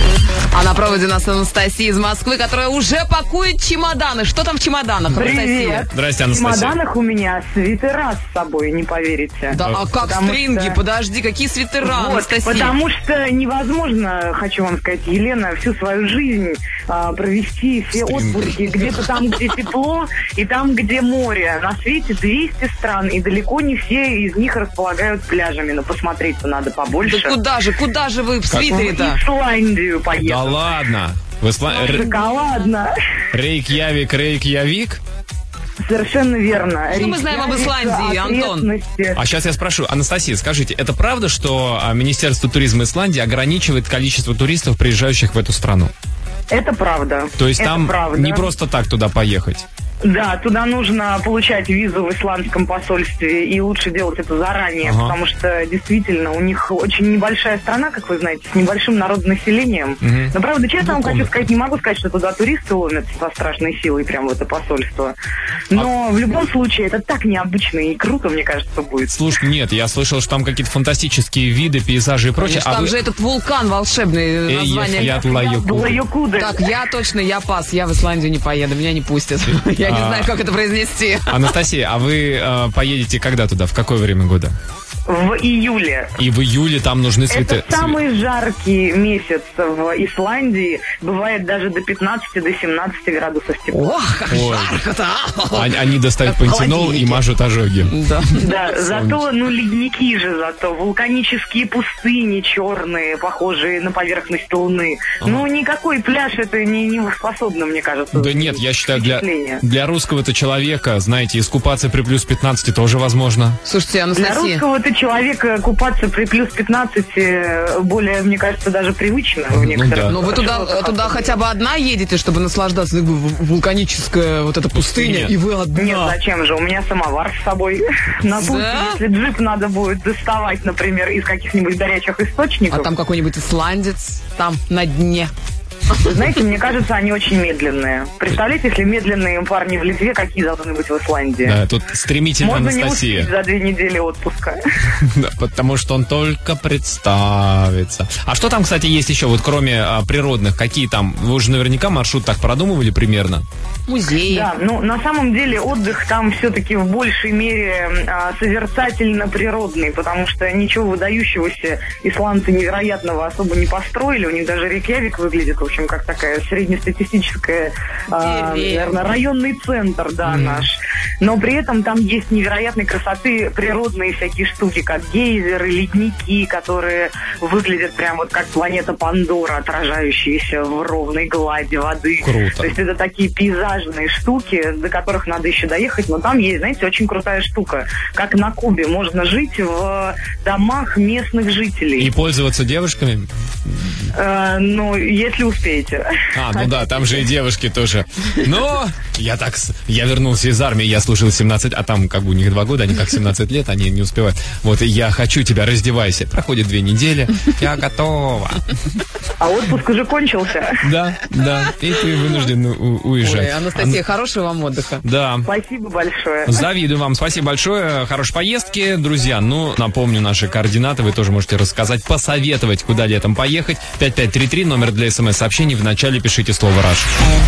А на проводе у нас Анастасия из Москвы, которая уже пакует чемоданы. Что там в чемоданах, Анастасия? Привет. Здрасте, В Анастасия. чемоданах у меня свитера с собой, не поверите. Да, а как Потому стринги? что- Подожди, какие свитера, Вот, Анастасия? потому что невозможно, хочу вам сказать, Елена, всю свою жизнь а, провести все Стринги. отпуски где-то там, где тепло, и там, где море. На свете двести стран, и далеко не все из них располагают пляжами. Но посмотреть-то надо побольше. Да куда же, куда же вы в В свитере-то? Исландию Да поеду. ладно. В Исла- Р- Шоколадно. Рейкьявик, Рейкьявик. Совершенно верно. Что мы знаем об Исландии, Антон? окрестности. А сейчас я спрошу, Анастасия, скажите, это правда, что а, Министерство туризма Исландии ограничивает количество туристов, приезжающих в эту страну? Это правда. То есть Это там правда. не просто так туда поехать? Да, туда нужно получать визу в исландском посольстве, и лучше делать это заранее, Ага. потому что действительно у них очень небольшая страна, как вы знаете, с небольшим народонаселением. Мгм. Но правда, честно вам хочу Знакомо. сказать, не могу сказать, что туда туристы ломятся со страшной силой прямо в это посольство. Но в любом случае это так необычно и круто, мне кажется, будет. Слушай, нет, я слышал, что там какие-то фантастические виды, пейзажи и прочее. Конечно, а там вы... же этот вулкан волшебный, Эй, название. Ефят Лайоку. Лайокуды. Так, я точно, я пас, я в Исландию не поеду, меня не пустят. Я не А. знаю, как это произнести. Анастасия, а вы э, поедете когда туда? В какое время года? В июле. И в июле там нужны цветы. Это самый жаркий месяц в Исландии. Бывает даже до пятнадцати, до семнадцати градусов тепла. Ох, как Ой. жарко-то. а! Они, они достают Как в пантенол и холодильнике. мажут ожоги. Да. Да, зато, ну, ледники же зато, вулканические пустыни черные, похожие на поверхность Луны. Ну, никакой пляж это не, не способно, мне кажется. Да нет, я считаю, для, впечатление. для русского-то человека, знаете, искупаться при плюс пятнадцати тоже возможно. Слушайте, Для Анастасия, русского-то человека купаться при плюс пятнадцати более, мне кажется, даже привычно в некоторых. да. ну вы туда, туда хотя бы одна едете, чтобы наслаждаться э, в- вулканическая вот эта пустыня, Пустыня. и вы одна. Нет, зачем же? У меня самовар с собой. На случай, Да? если джип надо будет доставать, например, из каких-нибудь горячих источников. А там какой-нибудь исландец, там на дне. Вы знаете, мне кажется, они очень медленные. Представляете, если медленные парни в Литве, какие должны быть в Исландии? Да, тут стремительно Можно не Анастасия. успеть за две недели отпуска. Да, потому что он только представится. А что там, кстати, есть еще, вот кроме а, природных, какие там? Вы уже наверняка маршрут так продумывали примерно? Музей. Да, ну на самом деле отдых там все-таки в большей мере а, созерцательно-природный, потому что ничего выдающегося исландцы невероятного особо не построили. У них даже Рейкьявик выглядит, в общем, как такая среднестатистическая, а, Деревня. наверное, районный центр, да, наш. Но при этом там есть невероятной красоты природные всякие штуки, как гейзеры, ледники, которые выглядят прям вот как планета Пандора, отражающиеся в ровной глади воды. Круто. То есть это такие пейзажные штуки, до которых надо еще доехать, но там есть, знаете, очень крутая штука. Как на Кубе, можно жить в домах местных жителей. И пользоваться девушками? Э, ну, если успеете. А, ну да, там же и девушки тоже. Но я так, с- я вернулся из армии, я служил семнадцать, а там как бы у них два года, они как семнадцать лет, они не успевают. Вот, и я хочу тебя, раздевайся. Проходит две недели, я готова. А отпуск уже кончился. Да, да, и ты вынужден у- уезжать. Ой, Анастасия, хорошего вам отдыха. Да. Спасибо большое. Завидую вам. Спасибо большое. Хорошей поездки, друзья. Ну, напомню наши координаты. Вы тоже можете рассказать, посоветовать, куда летом поехать. пять пять три три, номер для смс-сообщений. В начале пишите слово «Раш».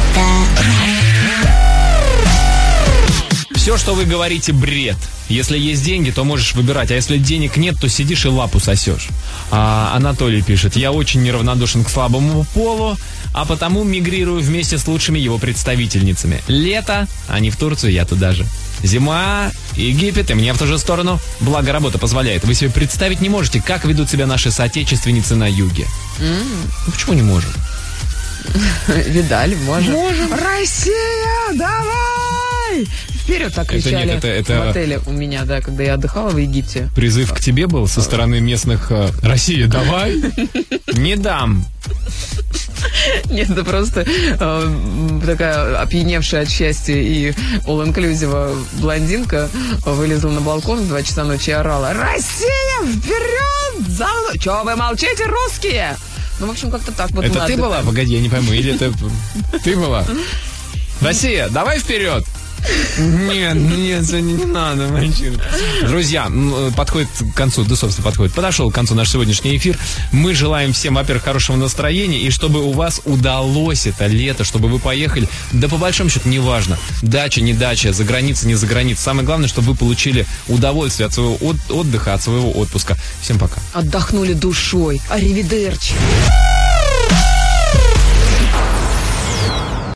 Все, что вы говорите, бред. Если есть деньги, то можешь выбирать. А если денег нет, то сидишь и лапу сосешь. А, Анатолий пишет: я очень неравнодушен к слабому полу, а потому мигрирую вместе с лучшими его представительницами. Лето, а не в Турцию, я туда же. Зима, Египет, и мне в ту же сторону. Благо, работа позволяет. Вы себе представить не можете, как ведут себя наши соотечественницы на юге. Ну, почему не можем? Видали, можем. Можем. Россия, давай! Вперед, так Это кричали нет, это- это- в отеле у меня, да, когда я отдыхала в Египте. Призыв к тебе был со стороны местных э, «Россия, давай!» Не дам. Нет, это просто э, такая опьяневшая от счастья и all-inclusive блондинка вылезла на балкон в два часа ночи и орала: «Россия, вперед! За мной! Чего вы молчите, русские?» Ну, в общем, как-то так вот. Это мы ты отдыхаем. была? Погоди, я не пойму. Или это ты была? Россия, давай вперед! Нет, нет, сегодня не надо, мальчик. Друзья, подходит к концу, да, собственно, подходит. Подошел к концу наш сегодняшний эфир. Мы желаем всем, во-первых, хорошего настроения, и чтобы у вас удалось это лето, чтобы вы поехали, да по большому счету неважно, дача, не дача, за границей, не за границей. Самое главное, чтобы вы получили удовольствие от своего от- отдыха, от своего отпуска. Всем пока. Отдохнули душой. Аривидерчи.